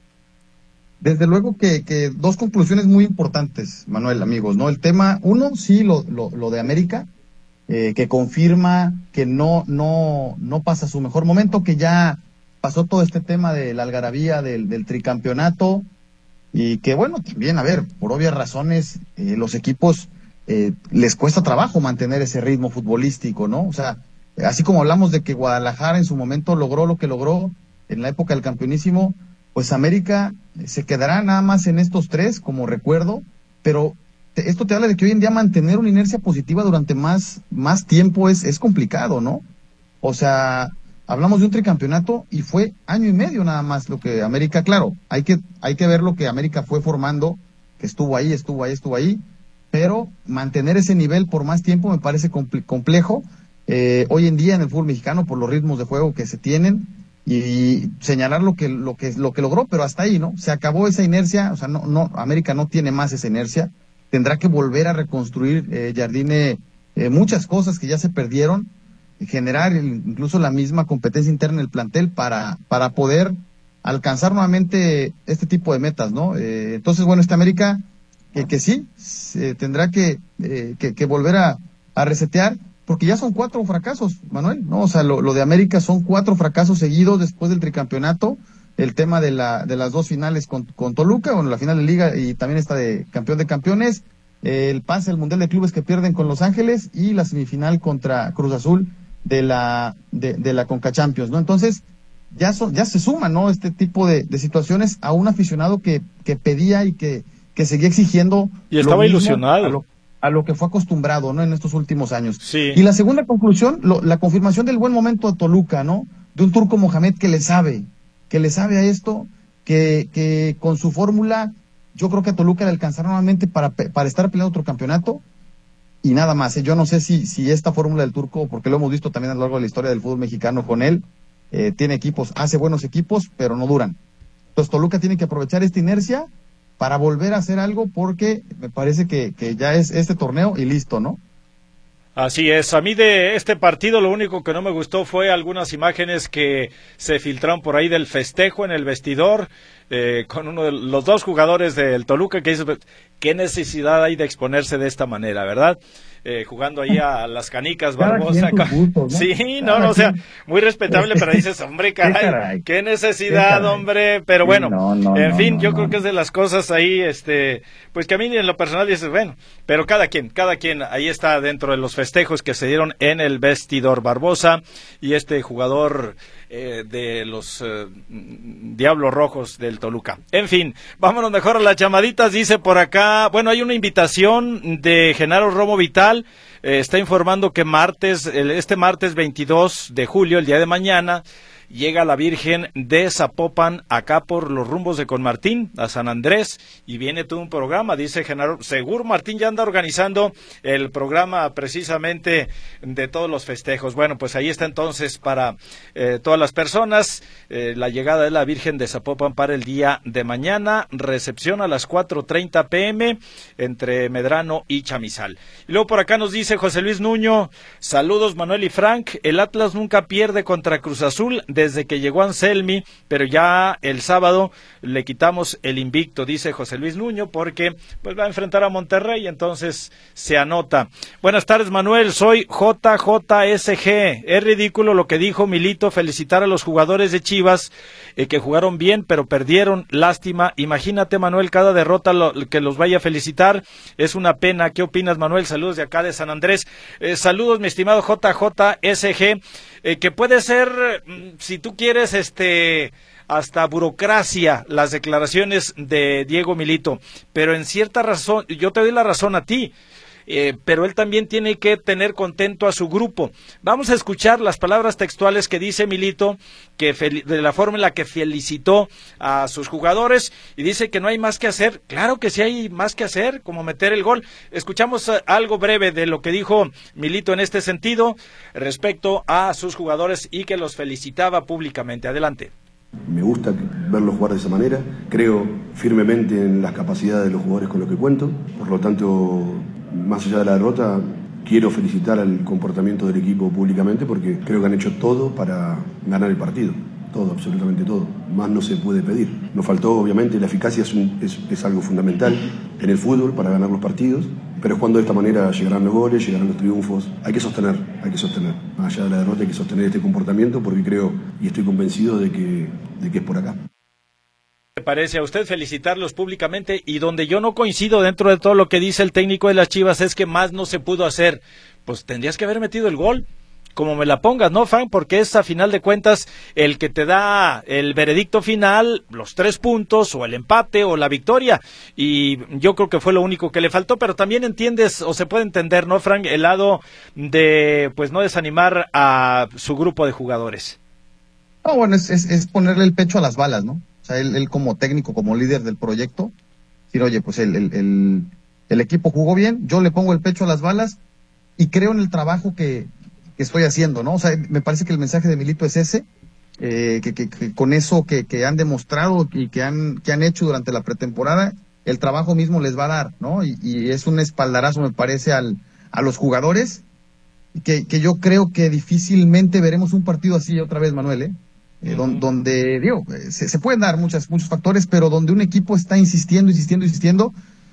Desde luego que, que dos conclusiones muy importantes, Manuel, amigos, ¿no? El tema, uno, sí, lo, lo, lo de América, Eh, que confirma que no no no pasa su mejor momento, que ya pasó todo este tema de la algarabía del, del tricampeonato, y que bueno, también, a ver, por obvias razones, eh, los equipos eh, les cuesta trabajo mantener ese ritmo futbolístico, ¿no? O sea, así como hablamos de que Guadalajara en su momento logró lo que logró en la época del campeonísimo, pues América se quedará nada más en estos tres, como recuerdo, pero esto te habla de que hoy en día mantener una inercia positiva durante más, más tiempo es, es complicado, ¿no? O sea, hablamos de un tricampeonato y fue año y medio nada más lo que América, claro, hay que, hay que ver lo que América fue formando, que estuvo ahí, estuvo ahí, estuvo ahí, pero mantener ese nivel por más tiempo me parece compl- complejo, eh, hoy en día en el fútbol mexicano por los ritmos de juego que se tienen, y señalar lo que, lo que, lo que logró, pero hasta ahí, ¿no? Se acabó esa inercia, o sea, no, no, América no tiene más esa inercia. Tendrá que volver a reconstruir eh, Jardine eh, muchas cosas que ya se perdieron, generar el, incluso la misma competencia interna en el plantel para, para poder alcanzar nuevamente este tipo de metas, ¿no? Eh, entonces, bueno, esta América, que, que sí, se tendrá que, eh, que, que volver a, a resetear, porque ya son cuatro fracasos, Manuel, ¿no? O sea, lo, lo de América son cuatro fracasos seguidos después del tricampeonato. El tema de la de las dos finales con, con Toluca, bueno, la final de Liga y también esta de campeón de campeones, eh, el pase al Mundial de Clubes que pierden con Los Ángeles y la semifinal contra Cruz Azul de la de, de la Conca Champions, ¿no? Entonces, ya son, ya se suma, ¿no? Este tipo de, de situaciones a un aficionado que, que pedía y que, que seguía exigiendo. Y estaba ilusionado. A lo, a lo que fue acostumbrado, ¿no? En estos últimos años. Sí. Y la segunda conclusión, lo, la confirmación del buen momento de Toluca, ¿no? De un Turco Mohamed que le sabe, que le sabe a esto, que, que con su fórmula, yo creo que a Toluca le alcanzará nuevamente para, para estar peleando otro campeonato, y nada más, ¿eh? Yo no sé si, si esta fórmula del Turco, porque lo hemos visto también a lo largo de la historia del fútbol mexicano con él, eh, tiene equipos, hace buenos equipos, pero no duran. Entonces Toluca tiene que aprovechar esta inercia para volver a hacer algo, porque me parece que, que ya es este torneo y listo, ¿no? Así es, a mí de este partido lo único que no me gustó fue algunas imágenes que se filtraron por ahí del festejo en el vestidor, eh, con uno de los dos jugadores del Toluca que dice, ¿qué necesidad hay de exponerse de esta manera, verdad? Eh, jugando ahí a las canicas, Barbosa. Gustos, ¿no? Sí, no, no, o sea, muy respetable, pero dices, hombre, caray, qué, caray, qué necesidad, qué hombre, pero bueno, no, no, en no, fin, no, yo no. creo que es de las cosas ahí, este, pues que a mí en lo personal dices, bueno, pero cada quien, cada quien, ahí está dentro de los festejos que se dieron en el vestidor, Barbosa y este jugador eh, de los eh, Diablos Rojos del Toluca. En fin, vámonos mejor a las llamaditas, dice por acá, bueno, hay una invitación de Genaro Romo Vital, eh, está informando que martes, el, este martes veintidós de julio, el día de mañana, llega la Virgen de Zapopan acá por los rumbos de Conmartín a San Andrés y viene todo un programa, dice Genaro, seguro Martín ya anda organizando el programa precisamente de todos los festejos. Bueno, pues ahí está entonces para eh, todas las personas eh, la llegada de la Virgen de Zapopan para el día de mañana, recepción a las cuatro treinta pm entre Medrano y Chamizal. Y luego por acá nos dice José Luis Nuño, saludos Manuel y Frank, el Atlas nunca pierde contra Cruz Azul desde que llegó Anselmi, pero ya el sábado le quitamos el invicto, dice José Luis Nuño, porque pues va a enfrentar a Monterrey, entonces se anota. Buenas tardes, Manuel, soy J J S G. Es ridículo lo que dijo Milito, felicitar a los jugadores de Chivas eh, que jugaron bien, pero perdieron, lástima. Imagínate, Manuel, cada derrota lo, que los vaya a felicitar, es una pena. ¿Qué opinas, Manuel? Saludos de acá de San Andrés. Eh, saludos, mi estimado J J S G, eh, que puede ser, si tú quieres, este, hasta burocracia las declaraciones de Diego Milito, pero en cierta razón, yo te doy la razón a ti, eh, pero él también tiene que tener contento a su grupo. Vamos a escuchar las palabras textuales que dice Milito, que de la forma en la que felicitó a sus jugadores y dice que no hay más que hacer. Claro que sí hay más que hacer, como meter el gol. Escuchamos algo breve de lo que dijo Milito en este sentido respecto a sus jugadores y que los felicitaba públicamente. Adelante. Me gusta verlos jugar de esa manera, creo firmemente en las capacidades de los jugadores con los que cuento, por lo tanto, más allá de la derrota, quiero felicitar al comportamiento del equipo públicamente porque creo que han hecho todo para ganar el partido, todo, absolutamente todo, más no se puede pedir. Nos faltó, obviamente, la eficacia es, un, es, es algo fundamental en el fútbol para ganar los partidos, pero cuando de esta manera llegarán los goles, llegarán los triunfos, hay que sostener, hay que sostener, más allá de la derrota hay que sostener este comportamiento porque creo y estoy convencido de que, de que es por acá. ¿Qué parece a usted felicitarlos públicamente? Y donde yo no coincido dentro de todo lo que dice el técnico de las Chivas es que más no se pudo hacer. Pues tendrías que haber metido el gol, como me la pongas, ¿no, Frank? Porque es a final de cuentas el que te da el veredicto final, los tres puntos, o el empate, o la victoria. Y yo creo que fue lo único que le faltó, pero también entiendes, o se puede entender, ¿no, Frank? El lado de, pues, no desanimar a su grupo de jugadores. No, bueno, es, es, es ponerle el pecho a las balas, ¿no? O sea, él, él como técnico, como líder del proyecto, decir, oye, pues el, el, el, el equipo jugó bien, yo le pongo el pecho a las balas y creo en el trabajo que, que estoy haciendo, ¿no? O sea, me parece que el mensaje de Milito es ese, eh, que, que, que con eso que, que han demostrado y que han, que han hecho durante la pretemporada, el trabajo mismo les va a dar, ¿no? Y, y es un espaldarazo, me parece, al, a los jugadores, que, que yo creo que difícilmente veremos un partido así otra vez, Manuel, ¿eh? Eh, don, donde, digo, se, se pueden dar muchas, muchos factores, pero donde un equipo está insistiendo, insistiendo, insistiendo,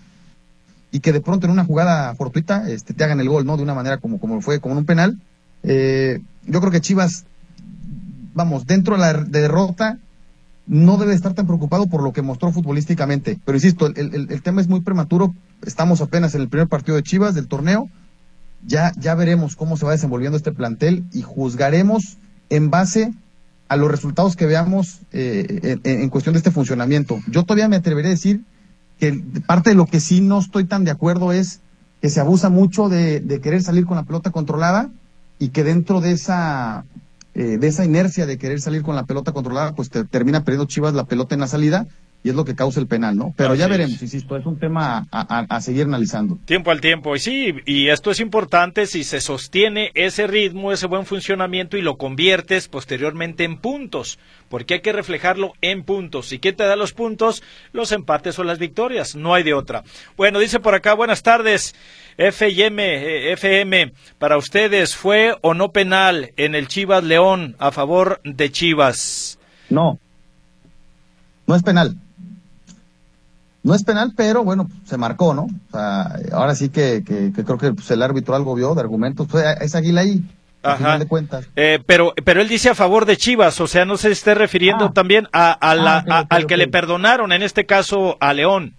y que de pronto en una jugada fortuita este, te hagan el gol, ¿no? De una manera como, como fue, como en un penal. Eh, yo creo que Chivas, vamos, dentro de la derrota, no debe estar tan preocupado por lo que mostró futbolísticamente. Pero insisto, el, el, el tema es muy prematuro, estamos apenas en el primer partido de Chivas del torneo, ya, ya veremos cómo se va desenvolviendo este plantel y juzgaremos en base a los resultados que veamos eh, en, en cuestión de este funcionamiento. Yo todavía me atreveré a decir que parte de lo que sí no estoy tan de acuerdo es que se abusa mucho de, de querer salir con la pelota controlada y que dentro de esa eh, de esa inercia de querer salir con la pelota controlada, pues te, termina perdiendo Chivas la pelota en la salida y es lo que causa el penal, ¿no? Pero Así ya es. veremos, insisto, es un tema a, a, a seguir analizando. Tiempo al tiempo, y sí, y esto es importante si se sostiene ese ritmo, ese buen funcionamiento y lo conviertes posteriormente en puntos, porque hay que reflejarlo en puntos. ¿Y qué te da los puntos? Los empates o las victorias, no hay de otra. Bueno, dice por acá, buenas tardes, F M, eh, F M, para ustedes, ¿fue o no penal en el Chivas León a favor de Chivas? No, no es penal. No es penal, pero bueno, se marcó, ¿no? O sea, ahora sí que, que, que creo que pues, el árbitro algo vio de argumentos, pues, es Aguilaí, al final de cuentas. Eh, pero, pero él dice a favor de Chivas, o sea, no se esté refiriendo ah. también a, a la, ah, okay, a, okay, al okay. que le perdonaron, en este caso a León.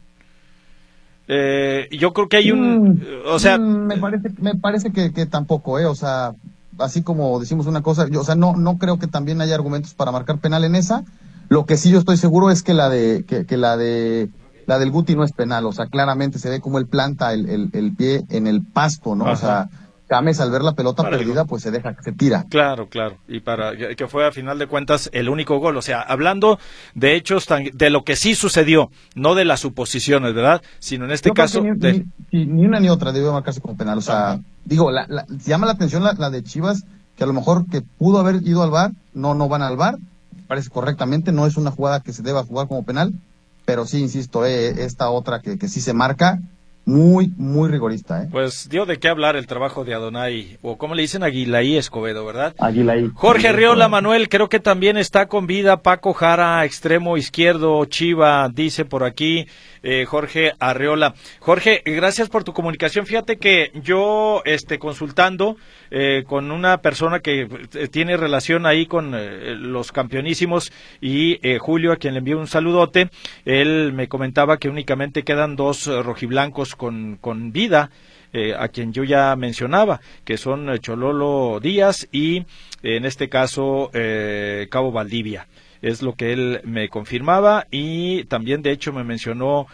Eh, yo creo que hay un, mm, o sea, mm, me parece, me parece que, que tampoco, eh, o sea, así como decimos una cosa, yo, o sea, no, no creo que también haya argumentos para marcar penal en esa. Lo que sí yo estoy seguro es que la de, que, que la de, la del Guti no es penal, o sea, claramente se ve como él planta el, el, el pie en el pasto, ¿no? Ajá. O sea, James al ver la pelota Para perdida, el... pues se deja, se tira. Claro, claro, y para que fue a final de cuentas el único gol, o sea, hablando de hechos, tan, de lo que sí sucedió, no de las suposiciones, ¿verdad? Sino en este Yo creo caso... que Ni, de... ni, ni una ni otra debe marcarse como penal, o sea, Ajá. digo, la, la, llama la atención la, la de Chivas, que a lo mejor que pudo haber ido al V A R, no, no van al V A R, parece correctamente, no es una jugada que se deba jugar como penal, pero sí, insisto, eh, esta otra que, que sí se marca, muy, muy rigorista. ¿eh? Pues dio de qué hablar el trabajo de Adonai, o como le dicen, Aguilaí Escobedo, ¿verdad? Aguilaí. Jorge Arriola, Manuel, creo que también está con vida Paco Jara, extremo izquierdo, Chiva, dice por aquí eh, Jorge Arriola. Jorge, gracias por tu comunicación. Fíjate que yo, este, consultando eh, con una persona que eh, tiene relación ahí con eh, los campeonísimos y eh, Julio, a quien le envío un saludote, él me comentaba que únicamente quedan dos eh, rojiblancos con, con vida, eh, a quien yo ya mencionaba, que son eh, Chololo Díaz y eh, en este caso eh, Cabo Valdivia. Es lo que él me confirmaba y también de hecho me mencionó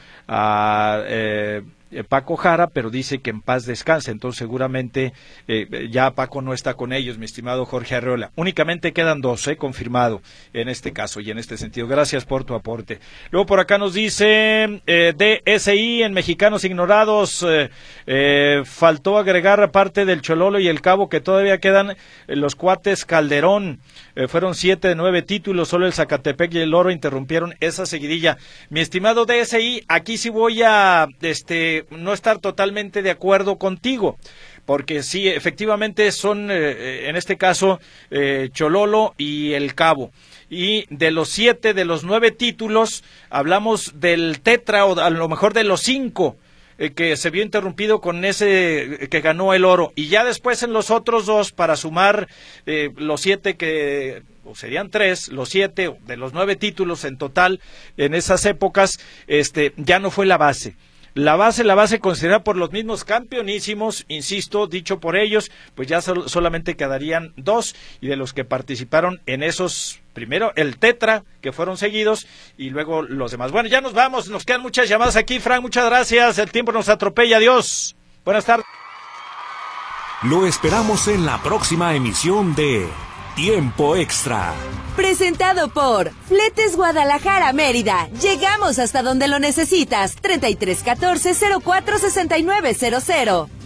a eh, Paco Jara, pero dice que en paz descanse, entonces seguramente eh, ya Paco no está con ellos, mi estimado Jorge Arriola. Únicamente quedan dos, eh, confirmado en este caso y en este sentido. Gracias por tu aporte. Luego por acá nos dice eh, D S I en Mexicanos Ignorados, eh, eh, faltó agregar parte del Chololo y el Cabo que todavía quedan eh, los cuates Calderón. Eh, fueron siete de nueve títulos, solo el Zacatepec y el Oro interrumpieron esa seguidilla. Mi estimado D S I, aquí sí voy a este no estar totalmente de acuerdo contigo, porque sí, efectivamente son, eh, en este caso, eh, Chololo y el Cabo. Y de los siete, de los nueve títulos, hablamos del tetra, o a lo mejor de los cinco, eh, que se vio interrumpido con ese que ganó el Oro. Y ya después en los otros dos, para sumar eh, los siete que... o serían tres, los siete de los nueve títulos en total en esas épocas, este, ya no fue la base. La base, la base considerada por los mismos campeonísimos, insisto, dicho por ellos, pues ya sol, solamente quedarían dos, y de los que participaron en esos, primero el tetra, que fueron seguidos, y luego los demás. Bueno, ya nos vamos, nos quedan muchas llamadas aquí, Frank, muchas gracias, el tiempo nos atropella, adiós, buenas tardes. Lo esperamos en la próxima emisión de Tiempo Extra. Presentado por Fletes Guadalajara Mérida. Llegamos hasta donde lo necesitas. treinta y tres catorce cero cuatro sesenta y nueve cero cero.